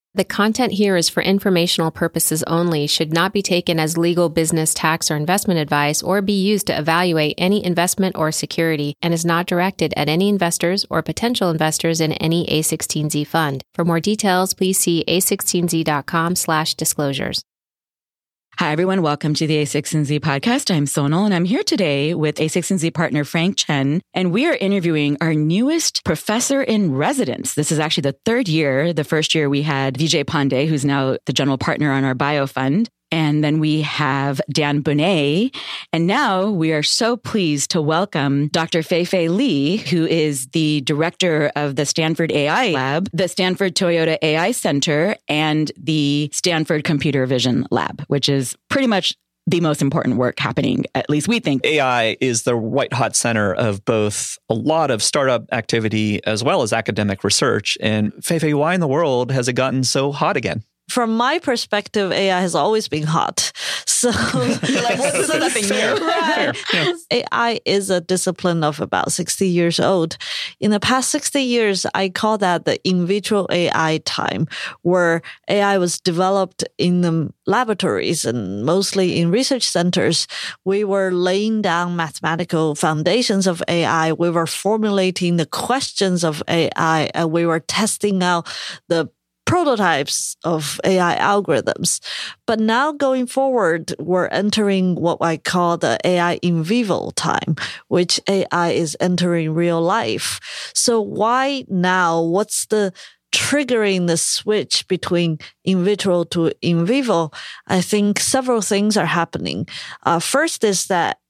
The content here is for informational purposes only, should not be taken as legal, business, tax, or investment advice, or be used to evaluate any investment or security, and is not directed at any investors or potential investors in any A16Z fund. For more details, please see a16z.com/disclosures. Hi, everyone. Welcome to the A16Z podcast. I'm Sonal, and I'm here today with A16Z partner Frank Chen, and we are interviewing our newest professor in residence. This is actually the third year. The first year we had Vijay Pandey, who's now the general partner on our bio fund. And then we have Dan Boneh. And now we are so pleased to welcome Dr. Fei-Fei Li, who is the director of the Stanford AI Lab, the Stanford Toyota AI Center, and the Stanford Computer Vision Lab, which is pretty much the most important work happening, at least we think. AI is the white hot center of both a lot of startup activity as well as academic research. And Fei-Fei, why in the world has it gotten so hot again? From my perspective, AI has always been hot. So, you're like, this is nothing new. Right. Yeah. AI is a discipline of about 60 years old. In the past 60 years, I call that the in vitro AI time, where AI was developed in the laboratories and mostly in research centers. We were laying down mathematical foundations of AI. We were formulating the questions of AI, and we were testing out the prototypes of AI algorithms. But now going forward, we're entering what I call the AI in vivo time, which AI is entering real life. So why now? What's the triggering the switch between in vitro to in vivo? I think several things are happening. First is that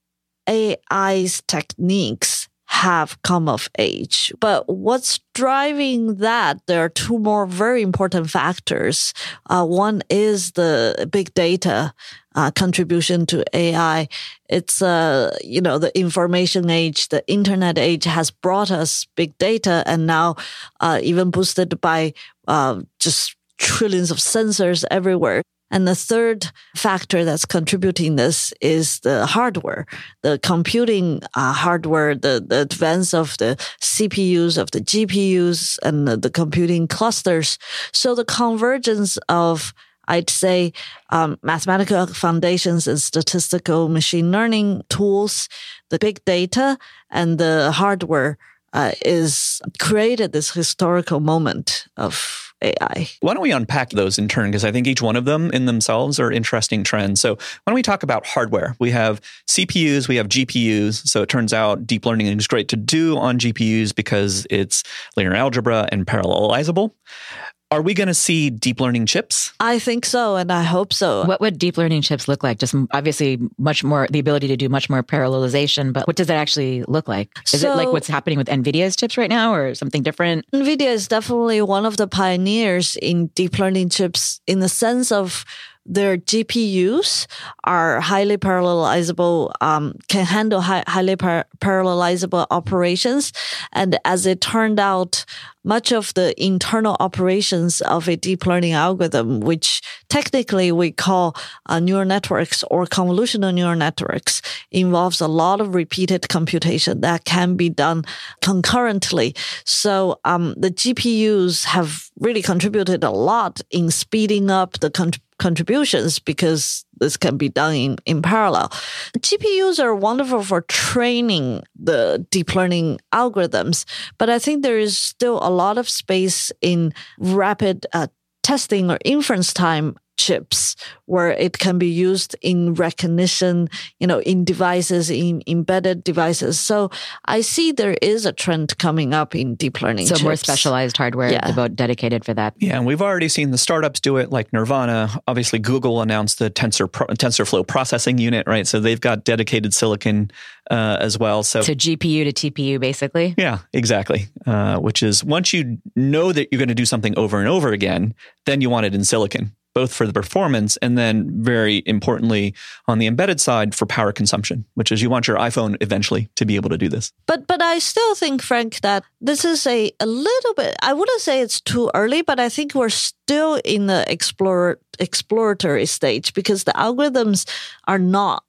AI's techniques have come of age. But what's driving that? There are two more very important factors. One is the big data contribution to AI. It's, the information age, the internet age has brought us big data, and now even boosted by just trillions of sensors everywhere. And the third factor that's contributing this is the hardware, the computing hardware, the advance of the CPUs, of the GPUs, and the computing clusters. So the convergence of, I'd say, mathematical foundations and statistical machine learning tools, the big data, and the hardware is created this historical moment of AI. Why don't we unpack those in turn? Because I think each one of them in themselves are interesting trends. So why don't we talk about hardware? We have CPUs, we have GPUs. So it turns out deep learning is great to do on GPUs because it's linear algebra and parallelizable. Are we going to see deep learning chips? I think so, and I hope so. What would deep learning chips look like? Just obviously much more, the ability to do much more parallelization, but what does that actually look like? Is it like what's happening with NVIDIA's chips right now or something different? NVIDIA is definitely one of the pioneers in deep learning chips in the sense of their GPUs are highly parallelizable, can handle highly parallelizable operations. And as it turned out, much of the internal operations of a deep learning algorithm, which technically we call neural networks or convolutional neural networks, involves a lot of repeated computation that can be done concurrently. So the GPUs have really contributed a lot in speeding up the contributions because this can be done in parallel. GPUs are wonderful for training the deep learning algorithms, but I think there is still a lot of space in rapid testing or inference time chips where it can be used in recognition, in devices, in embedded devices. So I see there is a trend coming up in deep learning chips. So more specialized hardware dedicated for that. Yeah, and we've already seen the startups do it like Nirvana. Obviously, Google announced the TensorFlow processing unit, right? So they've got dedicated silicon as well. So GPU to TPU, basically? Yeah, exactly. Which is once you know that you're going to do something over and over again, then you want it in silicon, both for the performance and then very importantly on the embedded side for power consumption, which is you want your iPhone eventually to be able to do this. But I still think, Frank, that this is a little bit, I wouldn't say it's too early, but I think we're still in the exploratory stage because the algorithms are not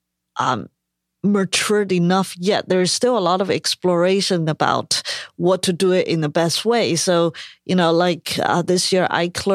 matured enough yet. There is still a lot of exploration about what to do it in the best way. So, like this year, Eichler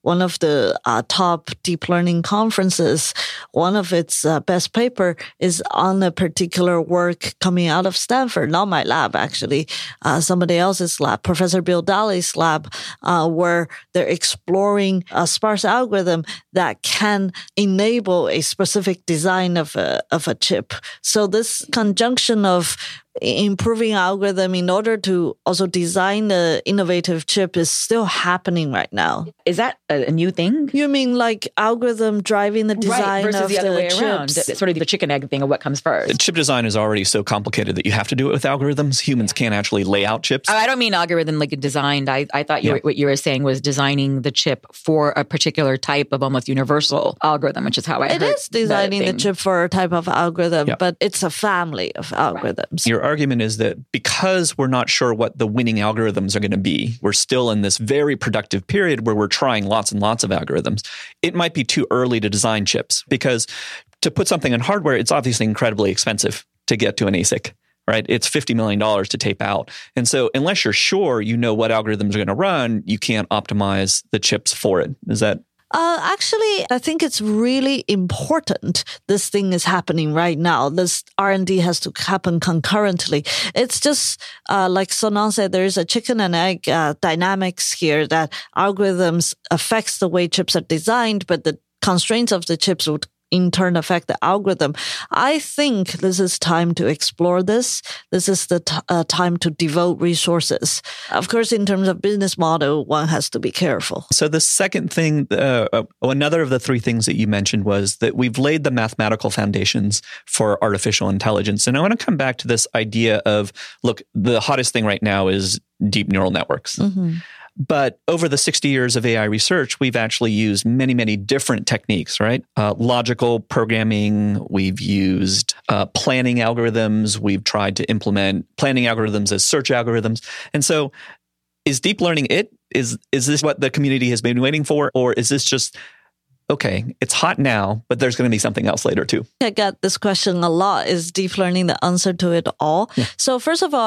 one of the top deep learning conferences, one of its best paper is on a particular work coming out of Stanford, not my lab actually, somebody else's lab, Professor Bill Daly's lab, where they're exploring a sparse algorithm that can enable a specific design of a chip. So this conjunction of improving algorithm in order to also design the innovative chip is still happening right now. Is that a new thing? You mean like algorithm driving the design versus of the other way chips? around? It's sort of the chicken egg thing of what comes first. Chip design is already so complicated that you have to do it with algorithms. Humans can't actually lay out chips. I don't mean algorithm like designed. I thought what you were saying was designing the chip for a particular type of almost universal algorithm, which is how I heard It is designing the chip for a type of algorithm, but it's a family of algorithms. Your argument is that because we're not sure what the winning algorithms are going to be, we're still in this very productive period where we're trying lots and lots of algorithms. It might be too early to design chips because to put something in hardware, it's obviously incredibly expensive to get to an ASIC. Right? It's $50 million to tape out. And so unless you're sure you know what algorithms are going to run, you can't optimize the chips for it. Is that? Actually, I think it's really important this thing is happening right now. This R&D has to happen concurrently. It's just like Sonal said, there is a chicken and egg dynamics here that algorithms affects the way chips are designed, but the constraints of the chips would in turn affect the algorithm. I think this is time to explore this. This is the time to devote resources. Of course, in terms of business model, one has to be careful. So the second thing, another of the three things that you mentioned was that we've laid the mathematical foundations for artificial intelligence. And I want to come back to this idea of, look, the hottest thing right now is deep neural networks. Mm-hmm. But over the 60 years of AI research, we've actually used many, many different techniques, right? Logical programming, we've used planning algorithms, we've tried to implement planning algorithms as search algorithms. And so is deep learning it? Is this what the community has been waiting for? Or is this just, okay, it's hot now, but there's going to be something else later too? I get this question a lot. Is deep learning the answer to it all? Yeah. So first of all,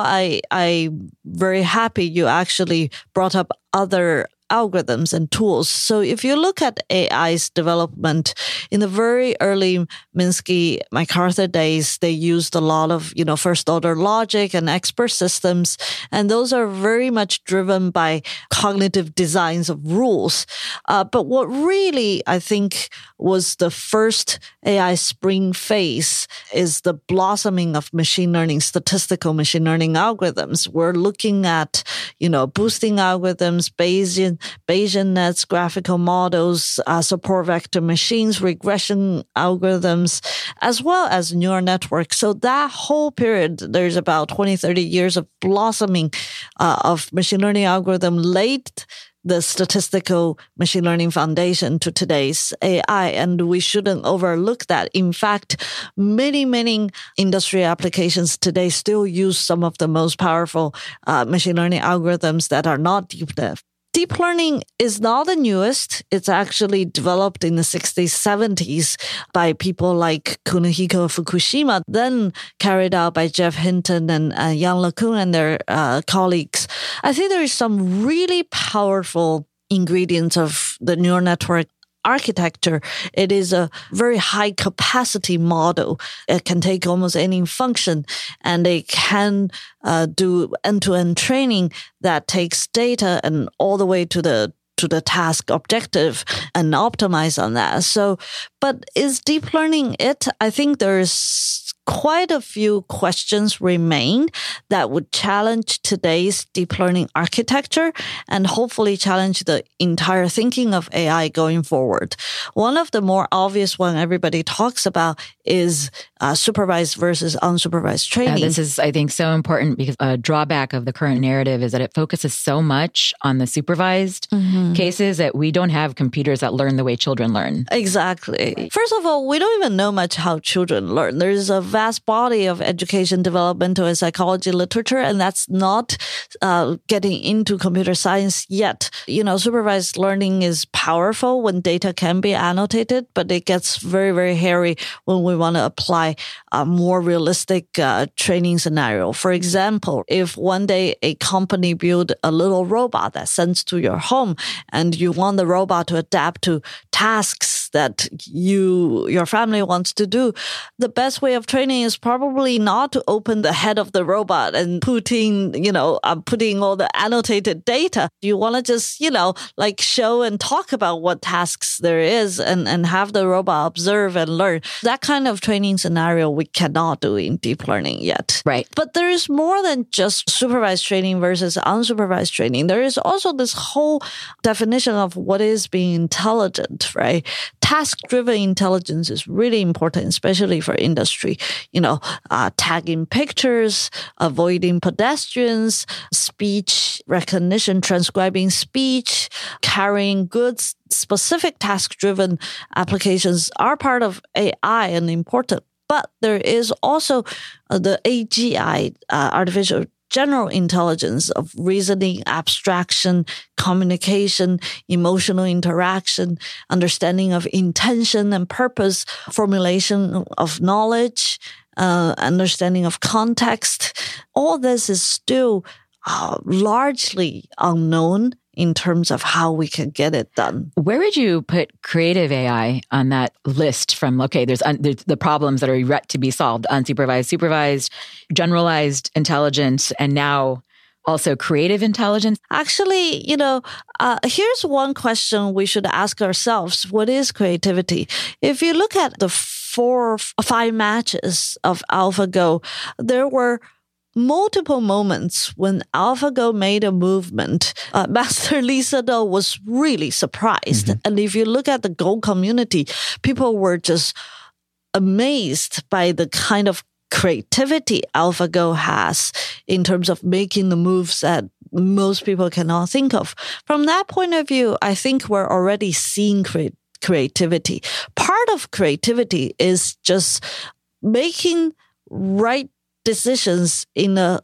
I'm very happy you actually brought up other algorithms and tools. So if you look at AI's development in the very early Minsky, MacArthur days, they used a lot of, first order logic and expert systems. And those are very much driven by cognitive designs of rules. But what really, I think, was the first AI spring phase is the blossoming of machine learning, statistical machine learning algorithms. We're looking at, boosting algorithms, Bayesian nets, graphical models, support vector machines, regression algorithms, as well as neural networks. So that whole period, there's about 20, 30 years of blossoming of machine learning algorithm laid the statistical machine learning foundation to today's AI. And we shouldn't overlook that. In fact, many, many industry applications today still use some of the most powerful machine learning algorithms that are not deep neural. Deep learning is not the newest. It's actually developed in the 60s, 70s by people like Kunihiko Fukushima, then carried out by Jeff Hinton and Yann LeCun and their colleagues. I think there is some really powerful ingredients of the neural network architecture. It is a very high capacity model. It can take almost any function and it can do end-to-end training that takes data and all the way to the task objective and optimize on that. So, but is deep learning it? I think there's quite a few questions remain that would challenge today's deep learning architecture and hopefully challenge the entire thinking of AI going forward. One of the more obvious one everybody talks about is supervised versus unsupervised training. This is, I think, so important because a drawback of the current narrative is that it focuses so much on the supervised cases that we don't have computers that learn the way children learn. Exactly. First of all, we don't even know much how children learn. There's a vast body of education, developmental, and psychology literature, and that's not getting into computer science yet. Supervised learning is powerful when data can be annotated, but it gets very, very hairy when we want to apply a more realistic training scenario. For example, if one day a company build a little robot that sends to your home and you want the robot to adapt to tasks that your family wants to do, the best way of training is probably not to open the head of the robot and putting all the annotated data. You want to just, show and talk about what tasks there is and have the robot observe and learn. That kind of training scenario we cannot do in deep learning yet. Right. But there is more than just supervised training versus unsupervised training. There is also this whole definition of what is being intelligent, right? Task-driven intelligence is really important, especially for industry. Tagging pictures, avoiding pedestrians, speech recognition, transcribing speech, carrying goods. Specific task-driven applications are part of AI and important. But there is also the AGI, artificial general intelligence of reasoning, abstraction, communication, emotional interaction, understanding of intention and purpose, formulation of knowledge, understanding of context. All this is still largely unknown in terms of how we can get it done. Where would you put creative AI on that list from, there's the problems that are yet to be solved, unsupervised, supervised, generalized intelligence, and now also creative intelligence? Actually, here's one question we should ask ourselves. What is creativity? If you look at the 4 or 5 matches of AlphaGo, there were multiple moments when AlphaGo made a movement. Master Lee Sedol was really surprised. Mm-hmm. And if you look at the Go community, people were just amazed by the kind of creativity AlphaGo has in terms of making the moves that most people cannot think of. From that point of view, I think we're already seeing creativity. Part of creativity is just making right decisions in a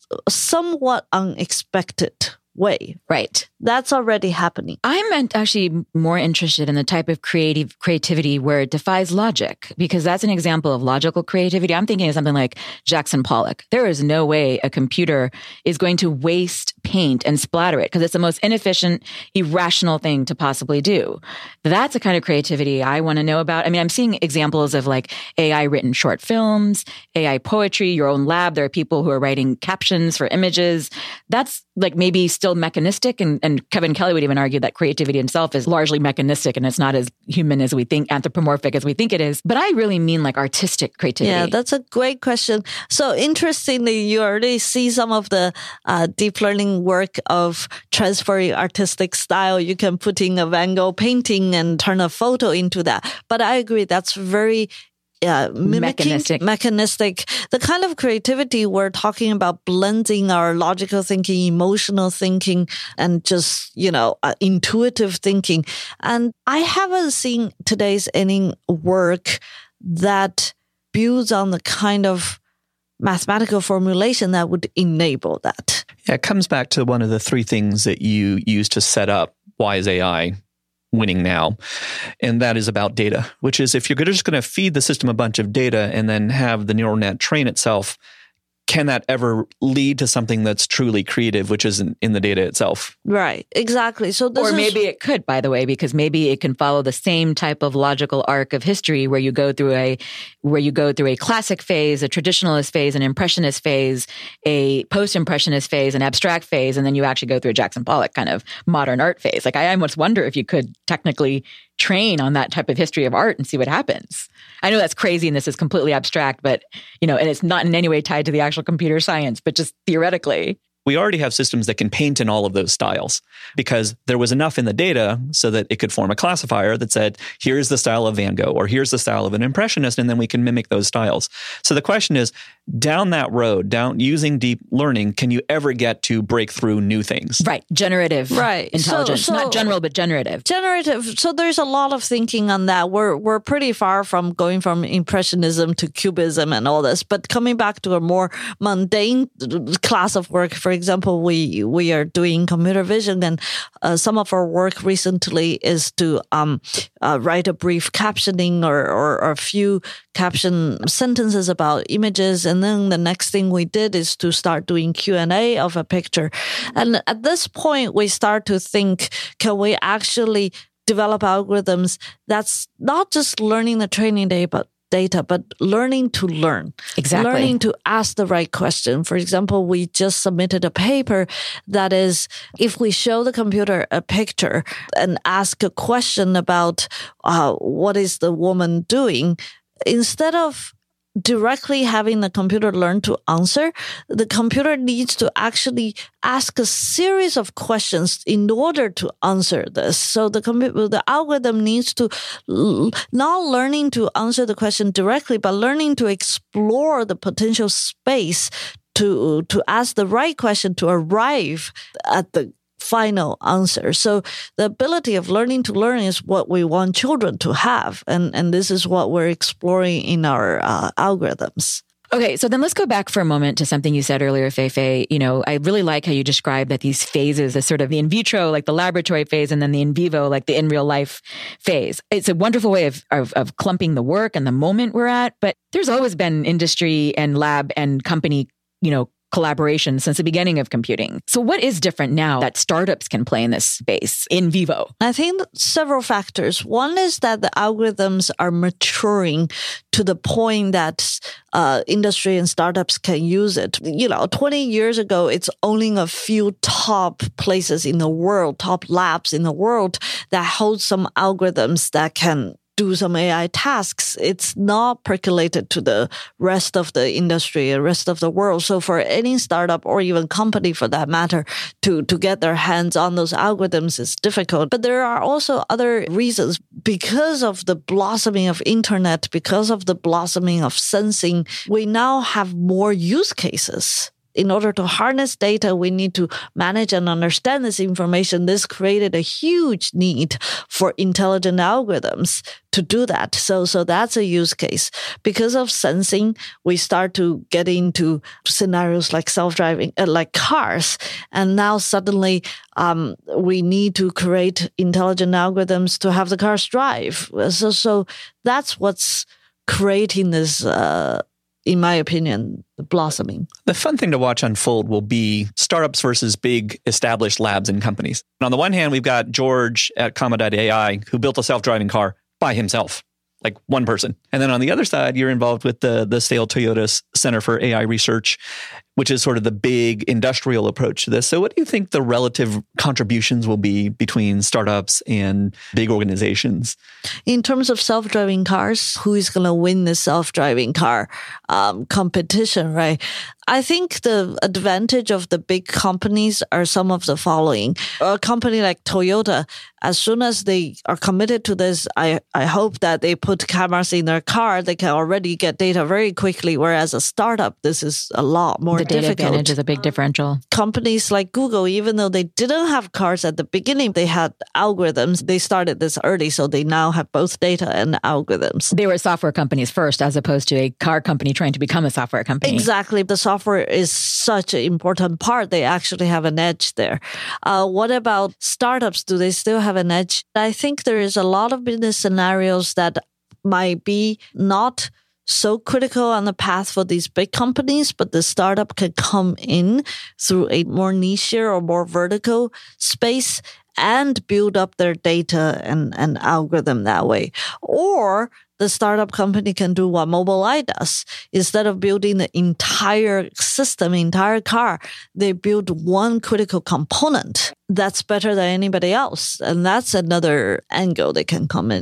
somewhat unexpected way. Right. That's already happening. I'm actually more interested in the type of creativity where it defies logic, because that's an example of logical creativity. I'm thinking of something like Jackson Pollock. There is no way a computer is going to waste paint and splatter it because it's the most inefficient, irrational thing to possibly do. That's the kind of creativity I want to know about. I mean, I'm seeing examples of AI written short films, AI poetry, your own lab. There are people who are writing captions for images. That's maybe still mechanistic. And Kevin Kelly would even argue that creativity itself is largely mechanistic and it's not as human as we think, anthropomorphic as we think it is. But I really mean artistic creativity. Yeah, that's a great question. So interestingly, you already see some of the deep learning work of transferring artistic style. You can put in a Van Gogh painting and turn a photo into that. But I agree, that's very mechanistic. The kind of creativity we're talking about, blending our logical thinking, emotional thinking, and just, intuitive thinking. And I haven't seen today's any work that builds on the kind of mathematical formulation that would enable that. Yeah, it comes back to one of the 3 things that you use to set up why is AI winning now. And that is about data, which is if you're just going to feed the system a bunch of data and then have the neural net train itself, can that ever lead to something that's truly creative, which isn't in the data itself? Right, exactly. So maybe it could, by the way, because maybe it can follow the same type of logical arc of history where you go through a classic phase, a traditionalist phase, an impressionist phase, a post-impressionist phase, an abstract phase, and then you actually go through a Jackson Pollock kind of modern art phase. I almost wonder if you could technically train on that type of history of art and see what happens. I know that's crazy and this is completely abstract, but, and it's not in any way tied to the actual computer science, but just theoretically. We already have systems that can paint in all of those styles because there was enough in the data so that it could form a classifier that said, here's the style of Van Gogh or here's the style of an impressionist, and then we can mimic those styles. So the question is, down that road, down using deep learning, can you ever get to break through new things? Right. Generative intelligence. So Not general, but generative. Generative. So there's a lot of thinking on that. We're pretty far from going from impressionism to cubism and all this. But coming back to a more mundane class of work, for example, we are doing computer vision, and some of our work recently is to write a brief captioning or a few caption sentences about images. And then the next thing we did is to start doing Q&A of a picture. And at this point, we start to think, can we actually develop algorithms that's not just learning the training data, but learning to learn. Exactly. Learning to ask the right question. For example, we just submitted a paper that is, if we show the computer a picture and ask a question about what is the woman doing, instead of directly having the computer learn to answer, the computer needs to actually ask a series of questions in order to answer this. So the algorithm needs to not learning to answer the question directly, but learning to explore the potential space to ask the right question to arrive at the final answer. So the ability of learning to learn is what we want children to have. And this is what we're exploring in our algorithms. Okay, so then let's go back for a moment to something you said earlier, Fei-Fei. You know, I really like how you described that these phases are sort of the in vitro, like the laboratory phase, and then the in vivo, like the in real life phase. It's a wonderful way of clumping the work and the moment we're at. But there's always been industry and lab and company, collaboration since the beginning of computing. So what is different now that startups can play in this space in vivo? I think several factors. One is that the algorithms are maturing to the point that industry and startups can use it. 20 years ago, it's only a few top places in the world, top labs in the world that hold some algorithms that can do some AI tasks. It's not percolated to the rest of the industry, the rest of the world. So for any startup or even company for that matter to get their hands on those algorithms is difficult. But there are also other reasons. Because of the blossoming of internet, because of the blossoming of sensing, we now have more use cases. In order to harness data, we need to manage and understand this information. This created a huge need for intelligent algorithms to do that. So that's a use case. Because of sensing, we start to get into scenarios like self-driving, like cars. And now suddenly we need to create intelligent algorithms to have the cars drive. So that's what's creating this, in my opinion, the blossoming. The fun thing to watch unfold will be startups versus big established labs and companies. And on the one hand, we've got George at Comma.ai who built a self-driving car by himself, like one person. And then on the other side, you're involved with the Sale Toyota Center for AI Research, which is sort of the big industrial approach to this. So what do you think the relative contributions will be between startups and big organizations? In terms of self-driving cars, who is going to win the self-driving car competition, right? I think the advantage of the big companies are some of the following. A company like Toyota, as soon as they are committed to this, I hope that they put cameras in their car. They can already get data very quickly, whereas a startup, this is a lot more difficult. The data advantage is a big differential. Companies like Google, even though they didn't have cars at the beginning, they had algorithms. They started this early, so they now have both data and algorithms. They were software companies first, as opposed to a car company trying to become a software company. Exactly. The software is such an important part. They actually have an edge there. What about startups? Do they still have an edge? I think there is a lot of business scenarios that might be not so critical on the path for these big companies, but the startup can come in through a more niche or more vertical space and build up their data and algorithm that way. Or the startup company can do what Mobileye does. Instead of building the entire system, entire car, they build one critical component that's better than anybody else. And that's another angle they can come in.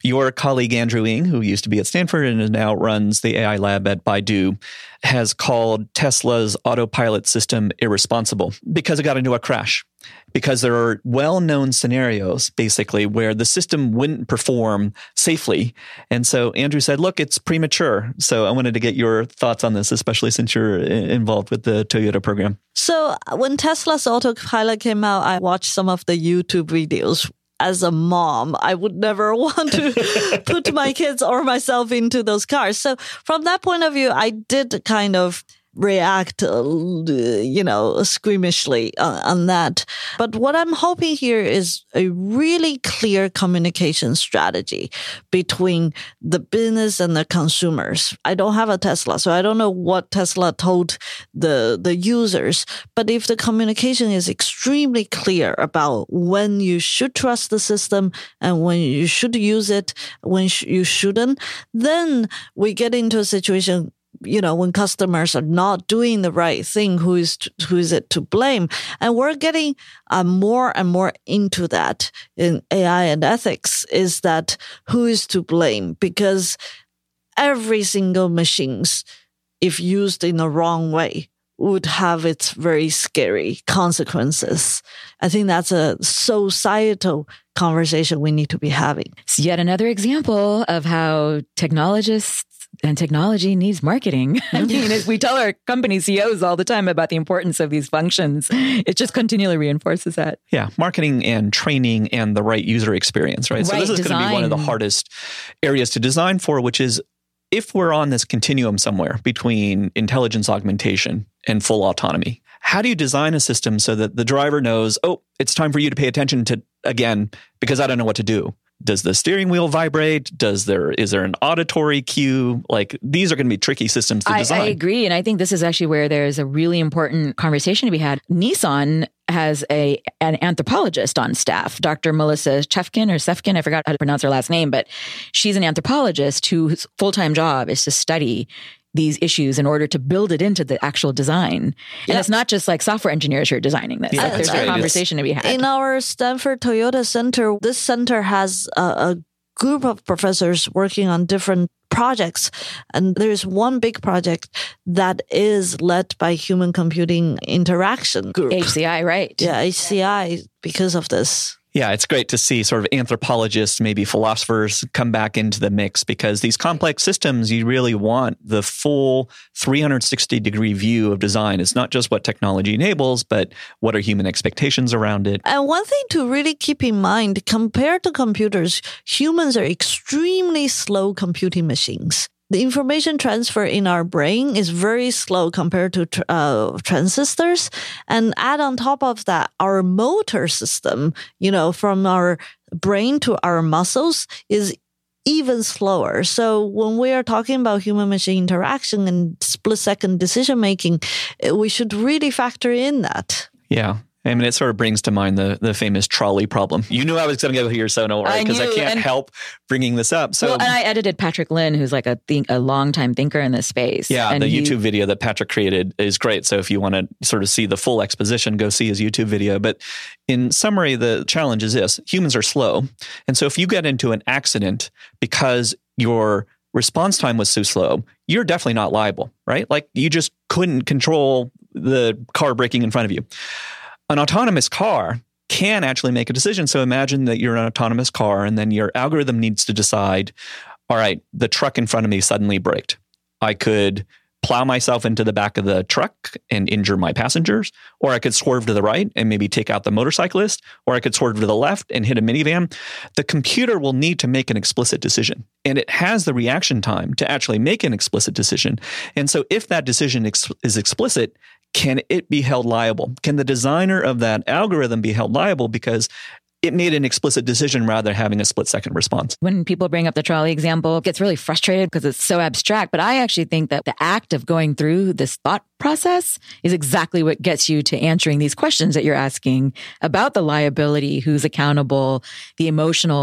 Your colleague, Andrew Ng, who used to be at Stanford and now runs the AI lab at Baidu, has called Tesla's autopilot system irresponsible because it got into a crash. Because there are well-known scenarios, basically, where the system wouldn't perform safely. And so Andrew said, look, it's premature. So I wanted to get your thoughts on this, especially since you're involved with the Toyota program. So when Tesla's autopilot came out, I watched some of the YouTube videos. As a mom, I would never want to put my kids or myself into those cars. So from that point of view, I did kind of react, squeamishly on that. But what I'm hoping here is a really clear communication strategy between the business and the consumers. I don't have a Tesla, so I don't know what Tesla told the users. But if the communication is extremely clear about when you should trust the system and when you should use it, when you shouldn't, then we get into a situation when customers are not doing the right thing, who is it to blame? And we're getting more and more into that in AI and ethics, is that who is to blame? Because every single machines, if used in the wrong way, would have its very scary consequences. I think that's a societal conversation we need to be having. It's yet another example of how technologists and technology needs marketing. I mean, as we tell our company CEOs all the time about the importance of these functions, it just continually reinforces that. Yeah, marketing and training and the right user experience, right? So this is going to be one of the hardest areas to design for, which is if we're on this continuum somewhere between intelligence augmentation and full autonomy, how do you design a system so that the driver knows, oh, it's time for you to pay attention to, again, because I don't know what to do. Does the steering wheel vibrate? Is there an auditory cue? Like, these are going to be tricky systems to design. I agree. And I think this is actually where there's a really important conversation to be had. Nissan has an anthropologist on staff, Dr. Melissa Sefkin. I forgot how to pronounce her last name, but she's an anthropologist whose full-time job is to study these issues in order to build it into the actual design. And it's not just like software engineers who are designing this. Yeah, there's a conversation to be had. In our Stanford Toyota Center, this center has a group of professors working on different projects. And there's one big project that is led by Human Computing Interaction Group. HCI, right. Yeah, HCI, because of this. Yeah, it's great to see sort of anthropologists, maybe philosophers come back into the mix, because these complex systems, you really want the full 360-degree view of design. It's not just what technology enables, but what are human expectations around it. And one thing to really keep in mind, compared to computers, humans are extremely slow computing machines. The information transfer in our brain is very slow compared to transistors. And add on top of that, our motor system, from our brain to our muscles is even slower. So when we are talking about human-machine interaction and split-second decision-making, we should really factor in that. Yeah. I mean, it sort of brings to mind the famous trolley problem. You knew I was going to go here, Sonal, right? Because I can't help bringing this up. So, and I edited Patrick Lin, who's like a longtime thinker in this space. Yeah, and the YouTube video that Patrick created is great. So if you want to sort of see the full exposition, go see his YouTube video. But in summary, the challenge is this. Humans are slow. And so if you get into an accident because your response time was so slow, you're definitely not liable, right? Like, you just couldn't control the car braking in front of you. An autonomous car can actually make a decision. So imagine that you're an autonomous car and then your algorithm needs to decide, all right, the truck in front of me suddenly braked. I could plow myself into the back of the truck and injure my passengers, or I could swerve to the right and maybe take out the motorcyclist, or I could swerve to the left and hit a minivan. The computer will need to make an explicit decision, and it has the reaction time to actually make an explicit decision. And so if that decision is explicit, can it be held liable? Can the designer of that algorithm be held liable because it made an explicit decision rather than having a split-second response? When people bring up the trolley example, it gets really frustrated because it's so abstract. But I actually think that the act of going through this thought process is exactly what gets you to answering these questions that you're asking about the liability, who's accountable, the emotional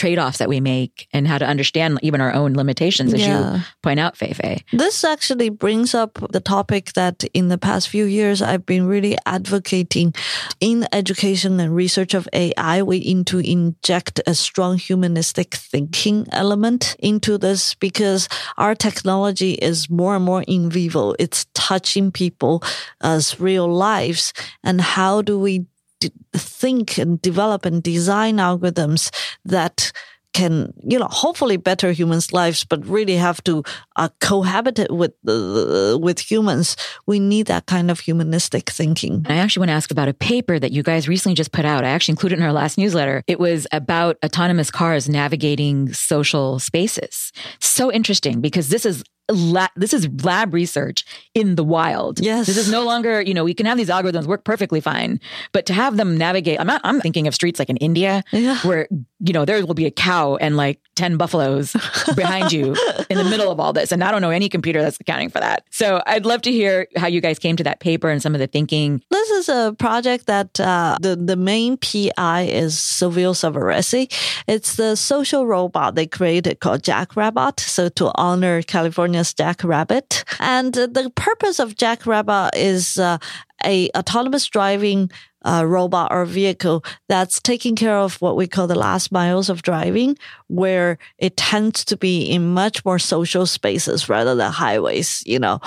trade-offs that we make and how to understand even our own limitations, as you point out, Fei-Fei. This actually brings up the topic that in the past few years, I've been really advocating in education and research of AI. We need to inject a strong humanistic thinking element into this because our technology is more and more in vivo. It's touching people as real lives. And how do we think and develop and design algorithms that can, hopefully better humans' lives, but really have to cohabit with humans. We need that kind of humanistic thinking. I actually want to ask about a paper that you guys recently just put out. I actually included it in our last newsletter. It was about autonomous cars navigating social spaces. So interesting because this is lab research in the wild. Yes. This is no longer, we can have these algorithms work perfectly fine, but to have them navigate, I'm thinking of streets like in India where, there will be a cow and like 10 buffaloes behind you in the middle of all this. And I don't know any computer that's accounting for that. So I'd love to hear how you guys came to that paper and some of the thinking. This is a project that the main PI is Silvio Savarese. It's the social robot they created called Jackrabbit. So to honor California's Jackrabbit. And the purpose of Jackrabbit is a autonomous driving robot or vehicle that's taking care of what we call the last miles of driving, where it tends to be in much more social spaces rather than highways,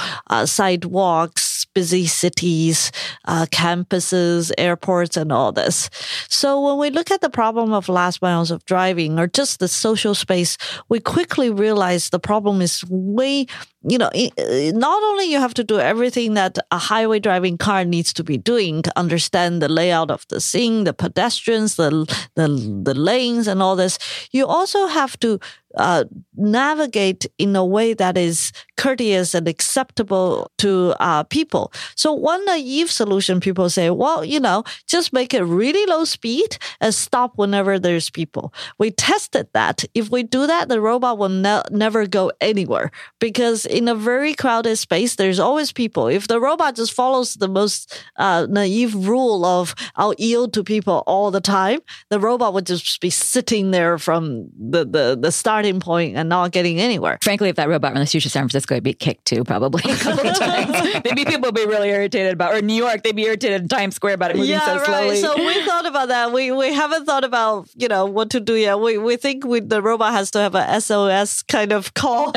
sidewalks, busy cities, campuses, airports, and all this. So when we look at the problem of last miles of driving or just the social space, we quickly realize the problem is way, not only you have to do everything that a highway driving car needs to be doing to understand the layout of the scene, the pedestrians, the lanes and all this, you also have to navigate in a way that is courteous and acceptable to people. So one naive solution, people say, well, just make it really low speed and stop whenever there's people. We tested that. If we do that, the robot will never go anywhere because in a very crowded space, there's always people. If the robot just follows the most naive rule of I'll yield to people all the time, the robot would just be sitting there from the starting point and not getting anywhere. Frankly, if that robot ran the streets of San Francisco, it'd be kicked too, probably a couple of times. Maybe people would be really irritated about, or New York, they'd be irritated in Times Square about it moving so slowly. Right. So we thought about that. We haven't thought about, what to do yet. We think the robot has to have a SOS kind of call.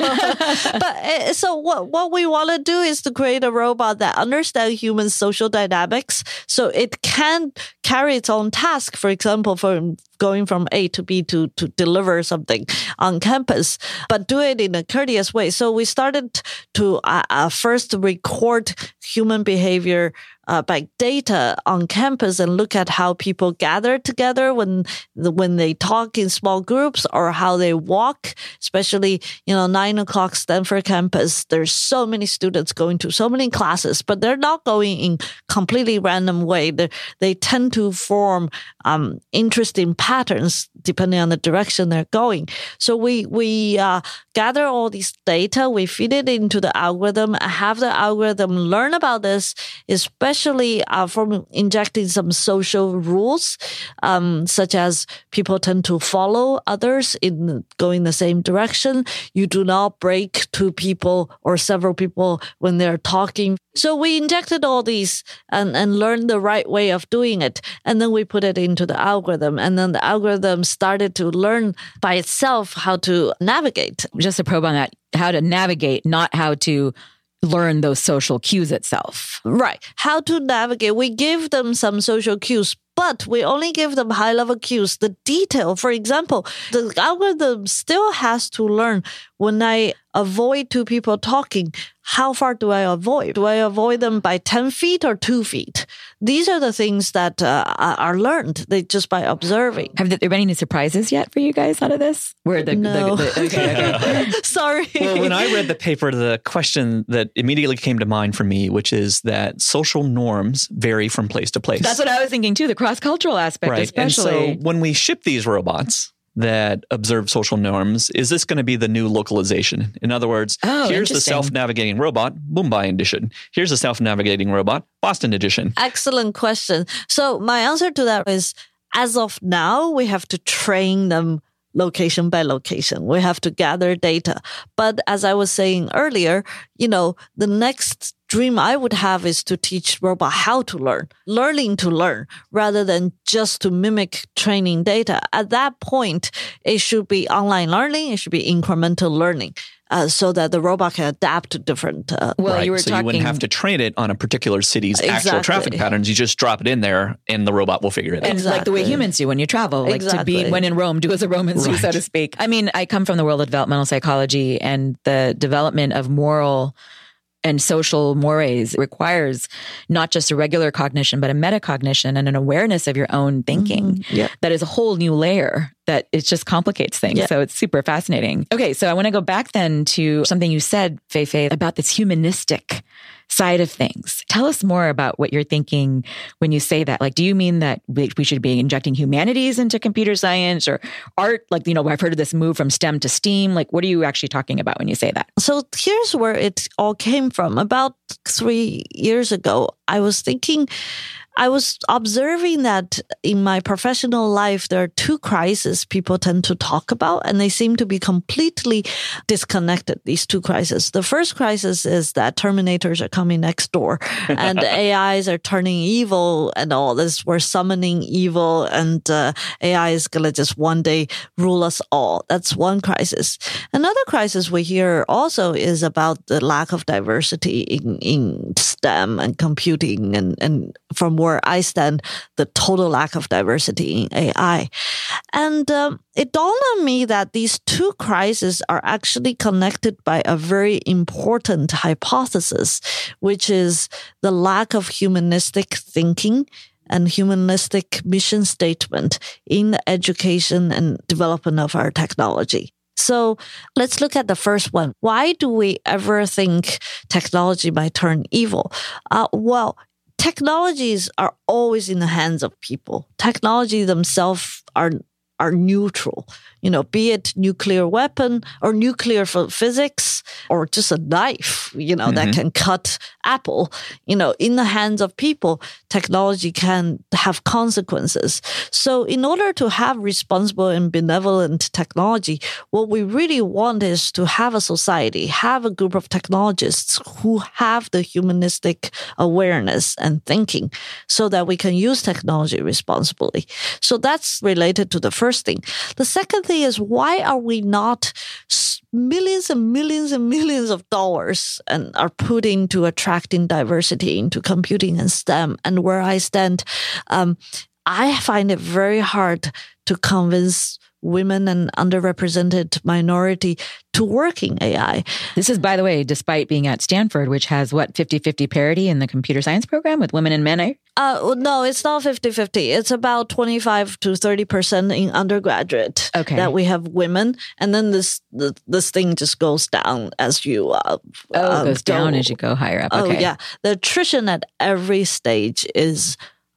But so what we want to do is to create a robot that understands human social dynamics so it can carry its own task, for example, from going from A to B to deliver something on campus, but do it in a courteous way. So we started to first record human behavior by data on campus and look at how people gather together when they talk in small groups or how they walk, especially, 9 o'clock Stanford campus. There's so many students going to so many classes, but they're not going in completely random way. They tend to form interesting patterns depending on the direction they're going. So we gather all these data, we feed it into the algorithm, have the algorithm learn about this, especially from injecting some social rules, such as people tend to follow others in going the same direction. You do not break two people or several people when they're talking. So we injected all these and learned the right way of doing it. And then we put it into the algorithm. And then the algorithm started to learn by itself how to navigate. Just a probe on that, how to navigate, not how to learn those social cues itself. Right. How to navigate. We give them some social cues, but we only give them high-level cues. The detail, for example, the algorithm still has to learn when I avoid two people talking, how far do I avoid? Do I avoid them by 10 feet or 2 feet? These are the things that are learned just by observing. Have there been any surprises yet for you guys out of this? No. Okay. Sorry. Well, when I read the paper, the question that immediately came to mind for me, which is that social norms vary from place to place. That's what I was thinking too, the cross-cultural aspect, right. especially. And so when we ship these robots that observe social norms, is this going to be the new localization? In other words, here's the self-navigating robot, Mumbai edition. Here's the self-navigating robot, Boston edition. Excellent question. So my answer to that is, as of now, we have to train them location by location. We have to gather data. But as I was saying earlier, the next dream I would have is to teach robot how to learning to learn, rather than just to mimic training data. At that point, it should be online learning. It should be incremental learning. So that the robot can adapt to different. Right. You wouldn't have to train it on a particular city's actual traffic patterns. You just drop it in there, and the robot will figure it out. And like the way humans do when you travel, like to be when in Rome, do as the Romans do, so to speak. I mean, I come from the world of developmental psychology, and the development of moral and social mores requires not just a regular cognition, but a metacognition and an awareness of your own thinking. That is a whole new layer that it just complicates things. So it's super fascinating. Okay, so I want to go back then to something you said, Fei, about this humanistic side of things. Tell us more about what you're thinking when you say that. Like, do you mean that we should be injecting humanities into computer science or art? Like, I've heard of this move from STEM to STEAM. Like, what are you actually talking about when you say that? So here's where it all came from. About 3 years ago, I was observing that in my professional life, there are two crises people tend to talk about, and they seem to be completely disconnected, these two crises. The first crisis is that Terminators are coming next door and AIs are turning evil and all this. We're summoning evil, and AI is going to just one day rule us all. That's one crisis. Another crisis we hear also is about the lack of diversity in STEM and computing, and from where I stand, the total lack of diversity in AI. And it dawned on me that these two crises are actually connected by a very important hypothesis, which is the lack of humanistic thinking and humanistic mission statement in the education and development of our technology. So let's look at the first one. Why do we ever think technology might turn evil? Technologies are always in the hands of people. Technology themselves are neutral, be it nuclear weapon or nuclear physics or just a knife, that can cut apple, in the hands of people, technology can have consequences. So in order to have responsible and benevolent technology, what we really want is to have a society, have a group of technologists who have the humanistic awareness and thinking so that we can use technology responsibly. So that's related to the first thing. The second thing is, why are we not millions and millions and millions of dollars and are put into attracting diversity into computing and STEM? And where I stand, I find it very hard to convince women and underrepresented minority to work in AI. This is, by the way, despite being at Stanford, which has 50-50 parity in the computer science program with women and men? No, it's not 50-50. It's about 25 to 30% in undergraduate that we have women. And then this thing just goes down as you it goes down as you go higher up. Okay. Oh, yeah. The attrition at every stage is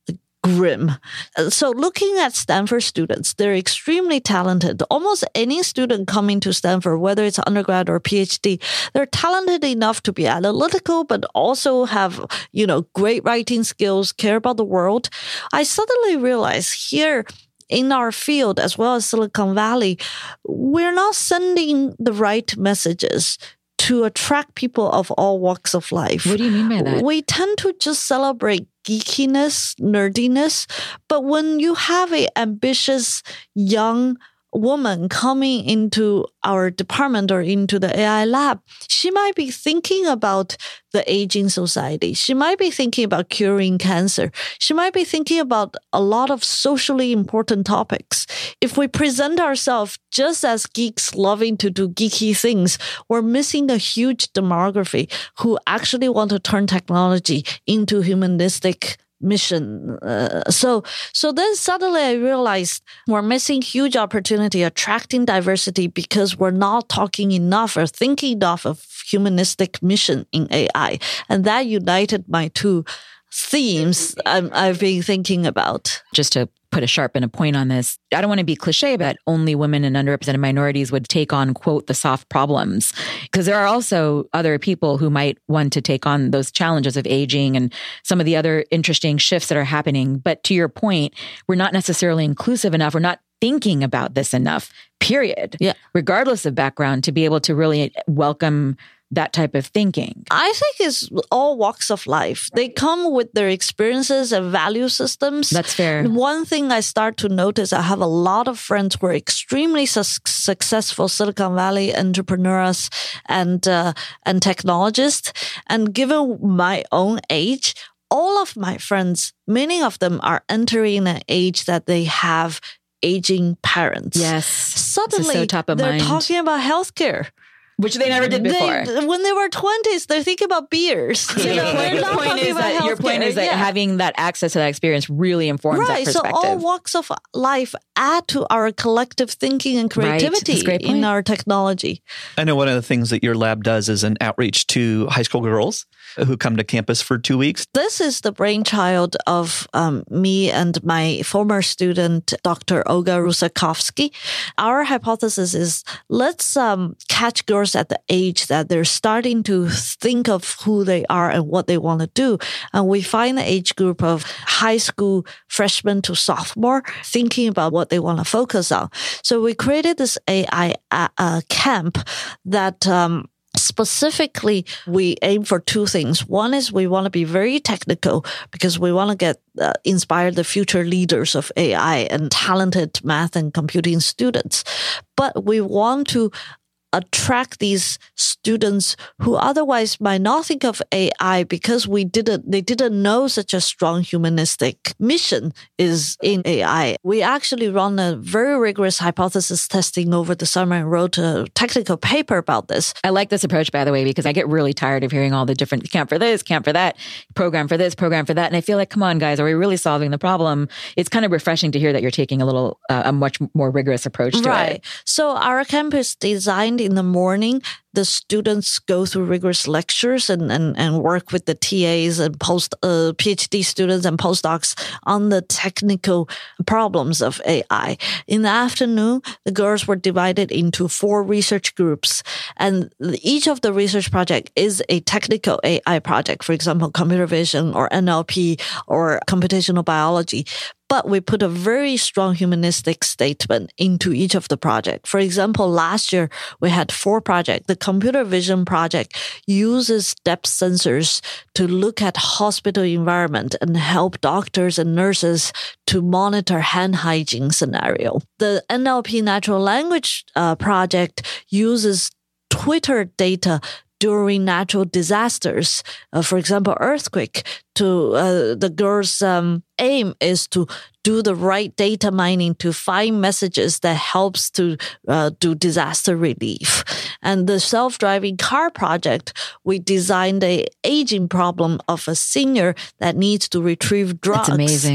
grim. So looking at Stanford students, they're extremely talented. Almost any student coming to Stanford, whether it's undergrad or PhD, they're talented enough to be analytical, but also have, great writing skills, care about the world. I suddenly realized here in our field, as well as Silicon Valley, we're not sending the right messages to attract people of all walks of life. What do you mean by that? We tend to just celebrate geekiness, nerdiness, but when you have an ambitious young woman coming into our department or into the AI lab, she might be thinking about the aging society. She might be thinking about curing cancer. She might be thinking about a lot of socially important topics. If we present ourselves just as geeks loving to do geeky things, we're missing a huge demography who actually want to turn technology into humanistic mission. So then suddenly I realized we're missing huge opportunity attracting diversity because we're not talking enough or thinking enough of humanistic mission in AI. And that united my two themes I've been thinking about. Just to put a sharp and a point on this, I don't want to be cliche, but only women and underrepresented minorities would take on, quote, the soft problems. Because there are also other people who might want to take on those challenges of aging and some of the other interesting shifts that are happening. But to your point, we're not necessarily inclusive enough. We're not thinking about this enough, period. Yeah. Regardless of background, to be able to really welcome that type of thinking. I think it's all walks of life. They come with their experiences and value systems. That's fair. One thing I start to notice, I have a lot of friends who are extremely successful Silicon Valley entrepreneurs and technologists. And given my own age, all of my friends, many of them are entering an age that they have aging parents. Yes. Suddenly, so top of they're mind. talking about healthcare. Which they never did before. When they were 20s, they're thinking about beers. You know, they're not talking about healthcare. Your point is that having that access to that experience really informs that perspective. So all walks of life add to our collective thinking and creativity in our technology. I know one of the things that your lab does is an outreach to high school girls who come to campus for 2 weeks. This is the brainchild of me and my former student, Dr. Olga Rusakovsky. Our hypothesis is let's catch girls at the age that they're starting to think of who they are and what they want to do. And we find the age group of high school freshman to sophomore thinking about what they want to focus on. So we created this AI camp that specifically, we aim for two things. One is we want to be very technical because we want to inspire the future leaders of AI and talented math and computing students. But we want to attract these students who otherwise might not think of AI because they didn't know such a strong humanistic mission is in AI. We actually run a very rigorous hypothesis testing over the summer and wrote a technical paper about this. I like this approach, by the way, because I get really tired of hearing all the different camp for this, camp for that, program for this, program for that. And I feel like, come on, guys, are we really solving the problem? It's kind of refreshing to hear that you're taking a much more rigorous approach to it. So our camp is designed in the morning. The students go through rigorous lectures and work with the TAs and PhD students and postdocs on the technical problems of AI. In the afternoon, the girls were divided into 4 research groups, and each of the research project is a technical AI project. For example, computer vision or NLP or computational biology. But we put a very strong humanistic statement into each of the projects. For example, last year, we had 4 projects. The computer vision project uses depth sensors to look at hospital environment and help doctors and nurses to monitor hand hygiene scenario. The NLP natural language project uses Twitter data during natural disasters, for example, earthquake. The girls' aim is to do the right data mining to find messages that helps to do disaster relief. And the self-driving car project, we designed a aging problem of a senior that needs to retrieve drugs. That's amazing.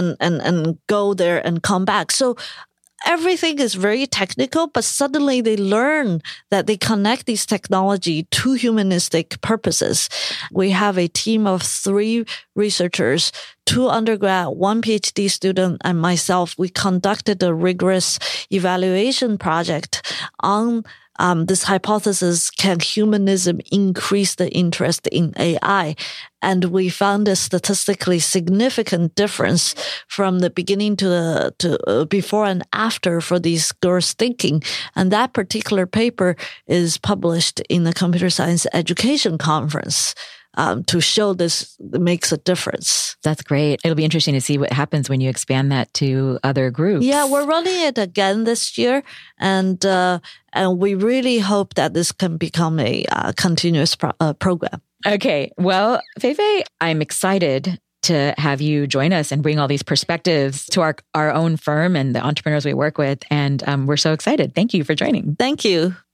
And go there and come back. So everything is very technical, but suddenly they learn that they connect these technology to humanistic purposes. We have a team of 3 researchers, 2 undergrad, 1 PhD student, and myself. We conducted a rigorous evaluation project on this hypothesis: can humanism increase the interest in AI? And we found a statistically significant difference from the beginning to before and after for these girls' thinking. And that particular paper is published in the Computer Science Education Conference. To show this makes a difference. That's great. It'll be interesting to see what happens when you expand that to other groups. Yeah, we're running it again this year, and we really hope that this can become a continuous program. Okay, well, Feifei, I'm excited to have you join us and bring all these perspectives to our own firm and the entrepreneurs we work with, and we're so excited. Thank you for joining. Thank you.